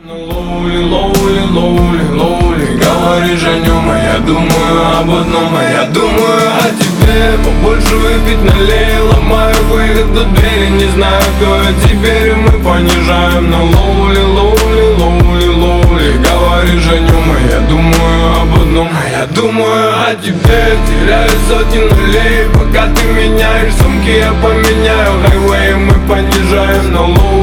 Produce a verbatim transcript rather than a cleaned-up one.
Лоули, лоули, лоули, лоули, говоришь о нем, а я думаю об одном, а я думаю о тебе. Побольше выпить налей, ломаю выход до двери, не знаю, кто я теперь, и мы понижаем. Но лоули, лоули, лоули, лоули, говоришь о нем, а я думаю об одном, а я думаю о тебе. Теряю сотни нулей, пока ты меняешь сумки, я поменяю хайвей, мы понижаем. Но лоули,